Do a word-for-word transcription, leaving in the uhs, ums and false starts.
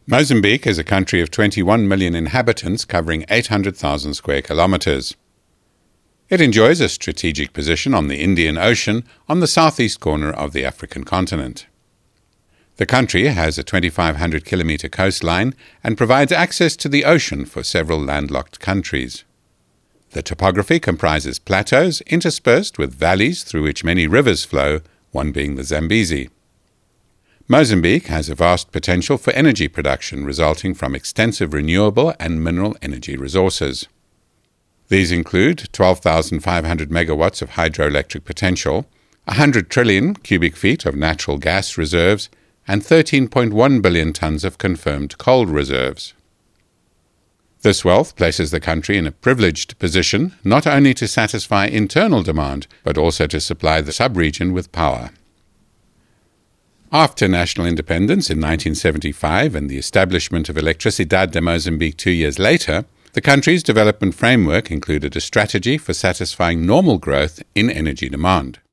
Mozambique is a country of twenty-one million inhabitants covering eight hundred thousand square kilometers. It enjoys a strategic position on the Indian Ocean on the southeast corner of the African continent. The country has a twenty-five hundred kilometer coastline and provides access to the ocean for several landlocked countries. The topography comprises plateaus interspersed with valleys through which many rivers flow, one being the Zambezi. Mozambique has a vast potential for energy production resulting from extensive renewable and mineral energy resources. These include twelve thousand five hundred megawatts of hydroelectric potential, one hundred trillion cubic feet of natural gas reserves, and thirteen point one billion tons of confirmed coal reserves. This wealth places the country in a privileged position not only to satisfy internal demand, but also to supply the sub-region with power. After national independence in nineteen seventy-five and the establishment of Electricidade de Mozambique two years later, the country's development framework included a strategy for satisfying normal growth in energy demand.